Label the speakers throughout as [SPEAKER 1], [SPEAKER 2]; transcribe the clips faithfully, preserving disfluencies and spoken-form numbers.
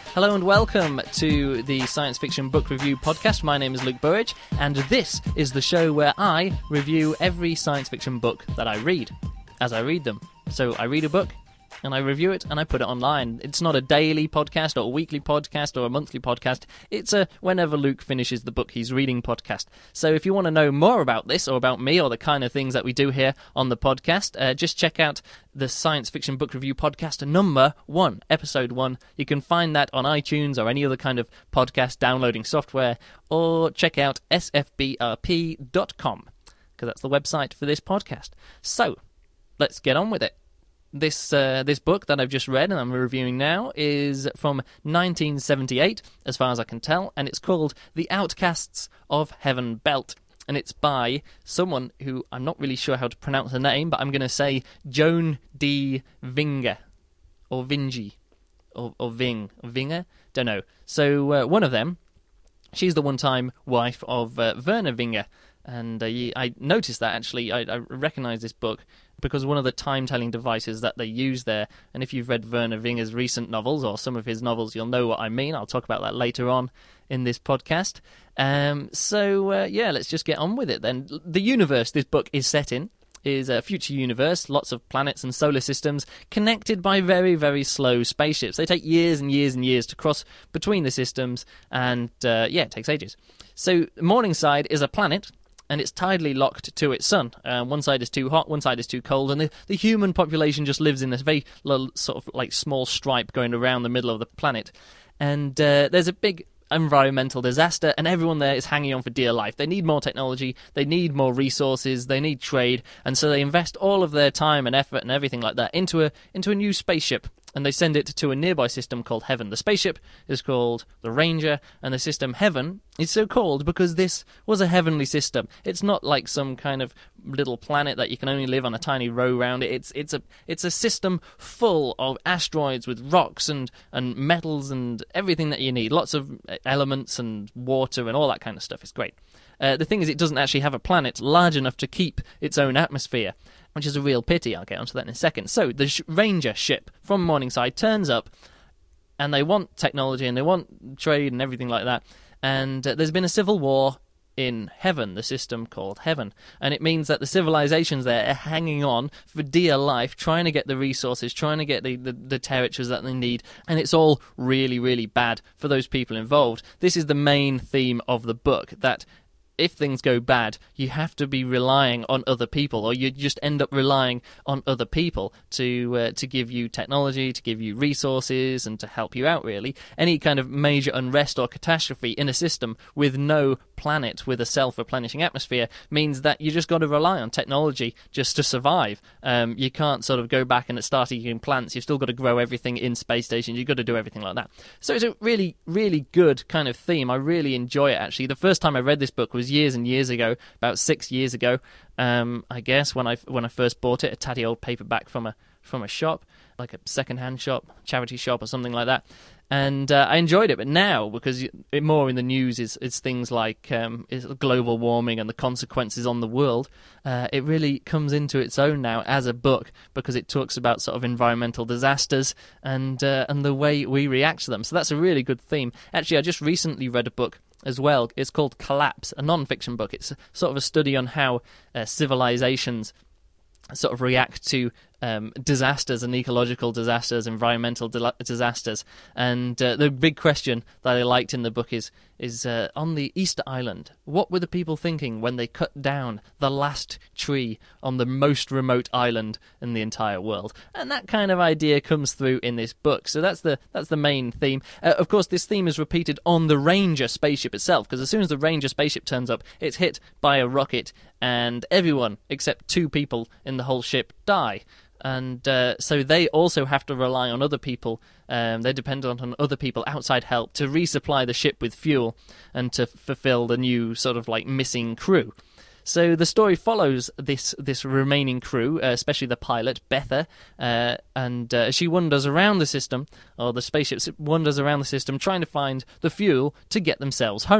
[SPEAKER 1] Hello and welcome to the Science Fiction Book Review Podcast. My name is Luke Burridge, and this is the show where I review every science fiction book that I read, as I read them. So I read a book, and I review it, and I put it online. It's not a daily podcast, or a weekly podcast, or a monthly podcast. It's a whenever Luke finishes the book he's reading podcast. So if you want to know more about this, or about me, or the kind of things that we do here on the podcast, uh, just check out the Science Fiction Book Review Podcast number one, episode one. You can find that on iTunes, or any other kind of podcast downloading software, or check out s f b r p dot com, because that's the website for this podcast. So, let's get on with it. This uh, this book that I've just read and I'm reviewing now is from nineteen seventy-eight, as far as I can tell, and it's called The Outcasts of Heaven Belt. And it's by someone who I'm not really sure how to pronounce her name, but I'm going to say Joan D. Vinger, or Vingy, or, or Ving, Vinger? Don't know. So uh, one of them, she's the one-time wife of uh, Werner Vinger, and uh, I noticed that, actually. I, I recognise this book because one of the time-telling devices that they use there, and if you've read Werner Vinger's recent novels, or some of his novels, you'll know what I mean. I'll talk about that later on in this podcast. Um, so, uh, yeah, let's just get on with it then. The universe this book is set in is a future universe, lots of planets and solar systems connected by very, very slow spaceships. They take years and years and years to cross between the systems, and, uh, yeah, it takes ages. So, Morningside is a planet, and it's tidally locked to its sun. Uh, one side is too hot, one side is too cold, and the, the human population just lives in this very little, sort of like small stripe going around the middle of the planet. And uh, there's a big environmental disaster, and everyone there is hanging on for dear life. They need more technology, they need more resources, they need trade, and so they invest all of their time and effort and everything like that into a into a new spaceship. And they send it to a nearby system called Heaven. The spaceship is called the Ranger, and the system Heaven is so called because this was a heavenly system. It's not like some kind of little planet that you can only live on a tiny row around it. It's it's a it's a system full of asteroids with rocks and, and metals and everything that you need. Lots of elements and water and all that kind of stuff. It's great. Uh, the thing is, it doesn't actually have a planet large enough to keep its own atmosphere, which is a real pity. I'll get onto that in a second. So the sh- Ranger ship from Morningside turns up, and they want technology and they want trade and everything like that. And uh, there's been a civil war in Heaven, the system called Heaven, and it means that the civilizations there are hanging on for dear life, trying to get the resources, trying to get the, the, the territories that they need, and it's all really, really bad for those people involved. This is the main theme of the book, that if things go bad, you have to be relying on other people, or you just end up relying on other people to uh, to give you technology, to give you resources, and to help you out, really. Any kind of major unrest or catastrophe in a system with no planet with a self-replenishing atmosphere means that you just got to rely on technology just to survive. Um, you can't sort of go back and start eating plants. You've still got to grow everything in space stations. You've got to do everything like that. So it's a really, really good kind of theme. I really enjoy it, actually. The first time I read this book was years and years ago, about six years ago, um, I guess, when I when I first bought it, a tatty old paperback from a from a shop, like a second-hand shop, charity shop, or something like that. And uh, I enjoyed it, but now, because it, more in the news is, is things like um, is global warming and the consequences on the world, uh, it really comes into its own now as a book, because it talks about sort of environmental disasters and uh, and the way we react to them. So that's a really good theme. Actually, I just recently read a book as well. It's called Collapse, a non-fiction book. It's sort of a study on how uh, civilizations sort of react to um, disasters and ecological disasters, environmental di- disasters. And uh, the big question that I liked in the book is, is uh, on the Easter Island, what were the people thinking when they cut down the last tree on the most remote island in the entire world? And that kind of idea comes through in this book. So that's the that's the main theme. Uh, of course, this theme is repeated on the Ranger spaceship itself, because as soon as the Ranger spaceship turns up, it's hit by a rocket, and everyone except two people in the whole ship die. And uh, so they also have to rely on other people. Um, they're dependent on other people, outside help, to resupply the ship with fuel and to fulfill the new sort of like missing crew. So the story follows this this remaining crew, uh, especially the pilot, Betha, uh, and uh, she wanders around the system, or the spaceship wanders around the system, trying to find the fuel to get themselves home.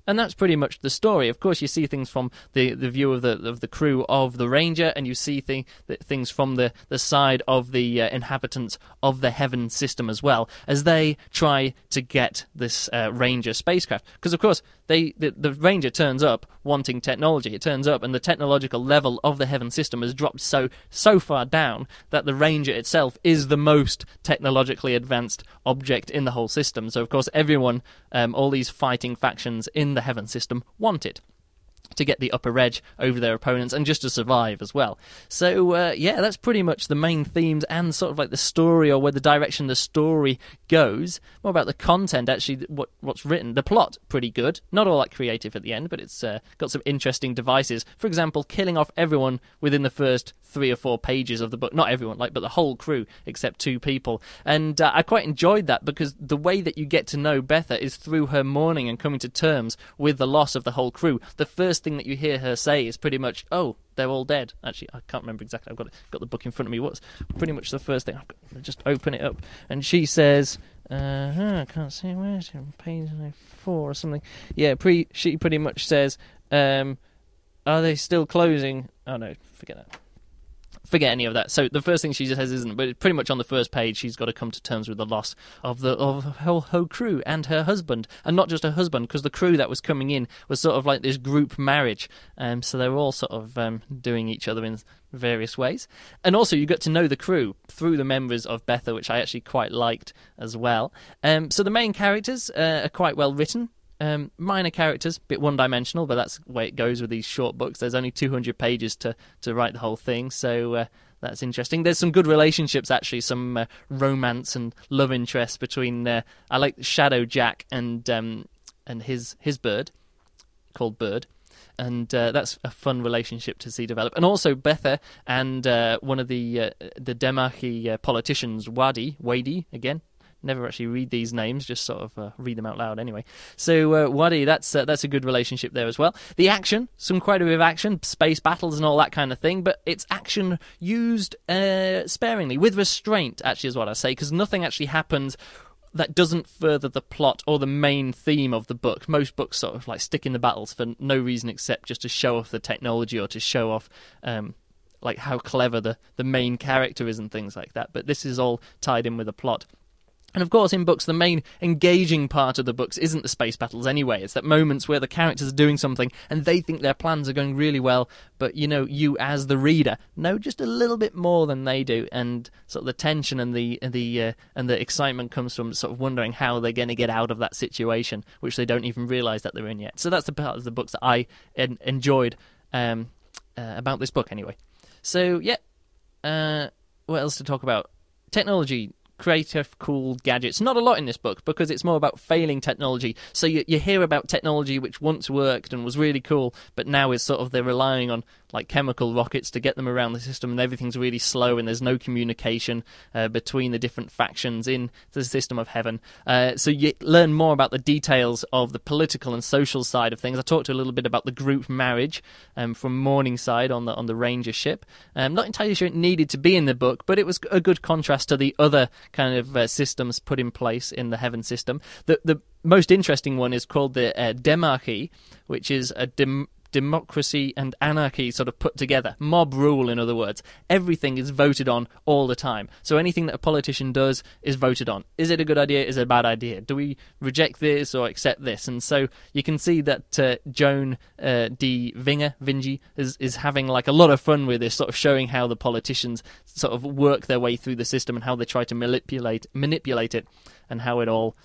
[SPEAKER 1] And that's pretty much the story. Of course, you see things from the, the view of the of the crew of the Ranger, and you see thing, things from the, the side of the uh, inhabitants of the Heaven system as well, as they try to get this uh, Ranger spacecraft. Because, of course, they the, the Ranger turns up wanting technology. It turns up, and the technological level of the Heaven system has dropped so so far down that the Ranger itself is the most technologically advanced object in the whole system. So, of course, everyone, um, all these fighting factions in the Heaven system want it to get the upper edge over their opponents and just to survive as well. So, uh, yeah, that's pretty much the main themes and sort of like the story, or where the direction the story goes. More about the content, actually, what what's written. The plot, pretty good. Not all that creative at the end, but it's uh, got some interesting devices. For example, killing off everyone within the first three or four pages of the book. Not everyone, like, but the whole crew, except two people. And uh, I quite enjoyed that, because the way that you get to know Betha is through her mourning and coming to terms with the loss of the whole crew. The first thing that you hear her say is pretty much, oh, they're all dead. Actually, I can't remember exactly. I've got got the book in front of me. What's pretty much the first thing? I've got to just open it up. And she says, uh, huh, I can't see where it's on page four or something. Yeah, pre. She pretty much says, um, are they still closing? Oh, no, forget that. Forget any of that. So the first thing she says isn't, but pretty much on the first page, she's got to come to terms with the loss of the of her whole, whole crew and her husband, and not just her husband, because the crew that was coming in was sort of like this group marriage, um, so they were all sort of um, doing each other in various ways. And also you got to know the crew through the members of Betha, which I actually quite liked as well. Um, so the main characters uh, are quite well written. Um, minor characters, bit one-dimensional, but that's the way it goes with these short books. There's only two hundred pages to, to write the whole thing, so uh, that's interesting. There's some good relationships, actually, some uh, romance and love interest between, uh, I like Shadow Jack and um, and his his bird, called Bird, and uh, that's a fun relationship to see develop. And also Betha and uh, one of the uh, the Demarchi uh, politicians, Wadi, Wadi, again, never actually read these names, just sort of uh, read them out loud anyway. So uh, Wadi, that's uh, that's a good relationship there as well. The action, some quite a bit of action, space battles and all that kind of thing, but it's action used uh, sparingly, with restraint, actually, is what I say, because nothing actually happens that doesn't further the plot or the main theme of the book. Most books sort of like stick in the battles for no reason except just to show off the technology or to show off um, like how clever the, the main character is and things like that. But this is all tied in with the plot. And of course, in books, the main engaging part of the books isn't the space battles anyway. It's that moments where the characters are doing something and they think their plans are going really well, but, you know, you as the reader know just a little bit more than they do, and sort of the tension and the the uh, and the excitement comes from sort of wondering how they're going to get out of that situation, which they don't even realise that they're in yet. So that's the part of the books that I en- enjoyed um, uh, about this book anyway. So, yeah, uh, what else to talk about? Technology. Creative, cool gadgets. Not a lot in this book, because it's more about failing technology. So you, you hear about technology which once worked and was really cool, but now is sort of they're relying on like chemical rockets to get them around the system, and everything's really slow, and there's no communication uh, between the different factions in the system of Heaven. Uh, so you learn more about the details of the political and social side of things. I talked a little bit about the group marriage um, from Morningside on the on the Ranger ship. I'm not entirely sure it needed to be in the book, but it was a good contrast to the other kind of uh, systems put in place in the Heaven system. The the most interesting one is called the uh, Demarchy, which is a dem- democracy and anarchy sort of put together. Mob rule, in other words. Everything is voted on all the time. So anything that a politician does is voted on. Is it a good idea? Is it a bad idea? Do we reject this or accept this? And so you can see that uh, Joan uh, D. Vinger, Vingy, is, is having like a lot of fun with this, sort of showing how the politicians sort of work their way through the system and how they try to manipulate manipulate it, and how it all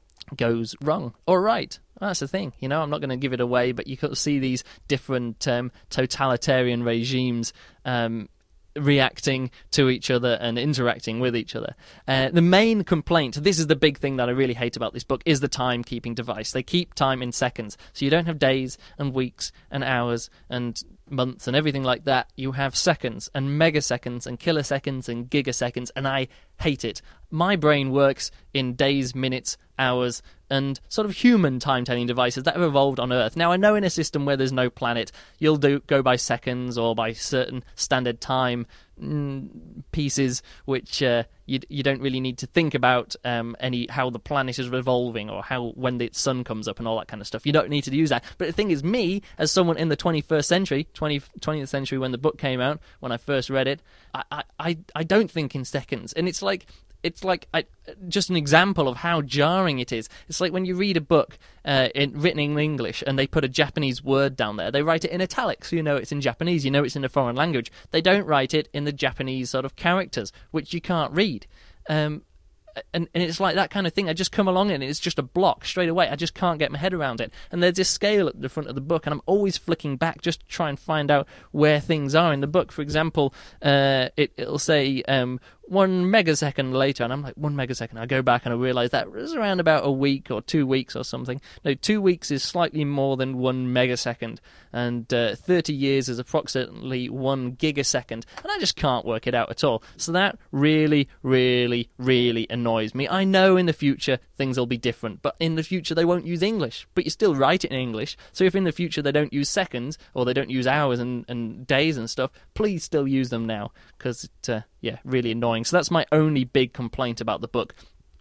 [SPEAKER 1] goes wrong or right. That's the thing, you know, I'm not going to give it away, but you can see these different um, totalitarian regimes um, reacting to each other and interacting with each other. Uh, the main complaint, this is the big thing that I really hate about this book, is the timekeeping device. They keep time in seconds, so you don't have days and weeks and hours and months and everything like that. You have seconds and megaseconds and kiloseconds and gigaseconds, and I hate it. My brain works in days, minutes, hours, and sort of human time-telling devices that have evolved on Earth. Now, I know in a system where there's no planet, you'll do go by seconds or by certain standard time mm, pieces which uh, you you don't really need to think about um, any how the planet is revolving or how when the sun comes up and all that kind of stuff. You don't need to use that. But the thing is, me as someone in the twenty-first century, twentieth century when the book came out, when I first read it, I I I don't think in seconds, and it's like. It's like I, just an example of how jarring it is. It's like when you read a book uh, in, written in English and they put a Japanese word down there. They write it in italics, so you know it's in Japanese. You know it's in a foreign language. They don't write it in the Japanese sort of characters, which you can't read. Um, and, and it's like that kind of thing. I just come along and it's just a block straight away. I just can't get my head around it. And there's this scale at the front of the book, and I'm always flicking back just to try and find out where things are in the book. For example, uh, it, it'll say... Um, one megasecond later, and I'm like, one megasecond. I go back and I realise that was around about a week or two weeks or something. No, two weeks is slightly more than one megasecond, and uh, thirty years is approximately one gigasecond, and I just can't work it out at all. So that really, really, really annoys me. I know in the future things will be different, but in the future they won't use English, but you still write it in English. So if in the future they don't use seconds, or they don't use hours and, and days and stuff, please still use them now, because it, uh, yeah, really annoying. So that's my only big complaint about the book.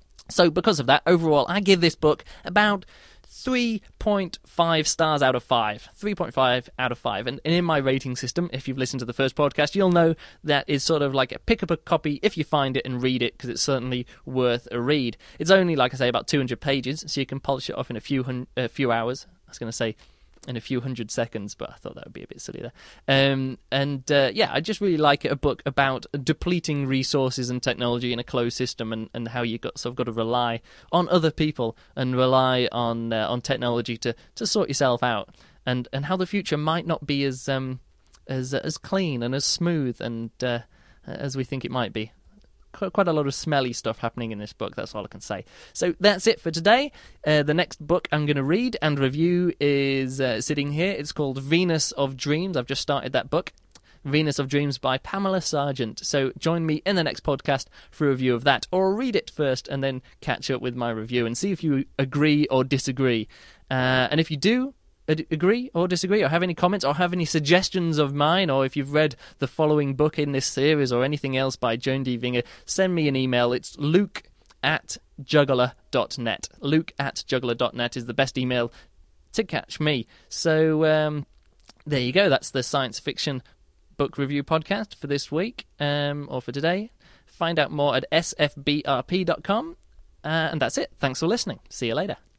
[SPEAKER 1] So because of that, overall, I give this book about three point five stars out of five. three point five out of five. And, and in my rating system, if you've listened to the first podcast, you'll know that is sort of like a pick up a copy if you find it and read it, because it's certainly worth a read. It's only, like I say, about two hundred pages, so you can polish it off in a few, hun- a few hours. I was going to say in a few hundred seconds, but I thought that would be a bit silly there. Um, and uh, yeah, I just really like it, a book about depleting resources and technology in a closed system, and, and how you've got, sort of got to rely on other people and rely on uh, on technology to, to sort yourself out, and, and how the future might not be as um, as as clean and as smooth and uh, as we think it might be. Quite a lot of smelly stuff happening in this book, that's all I can say. So that's it for today. Uh, the next book I'm going to read and review is uh, sitting here. It's called Venus of Dreams. I've just started that book. Venus of Dreams by Pamela Sargent. So join me in the next podcast for a review of that, or read it first and then catch up with my review and see if you agree or disagree. Uh, and if you do agree or disagree, or have any comments, or have any suggestions of mine, or if you've read the following book in this series or anything else by Joan D. Vinger, send me an email. It's luke at juggler dot net. Luke at juggler dot net is the best email to catch me. So um, there you go. That's the science fiction book review podcast for this week, um, or for today. Find out more at s f b r p dot com. Uh, and that's it. Thanks for listening. See you later.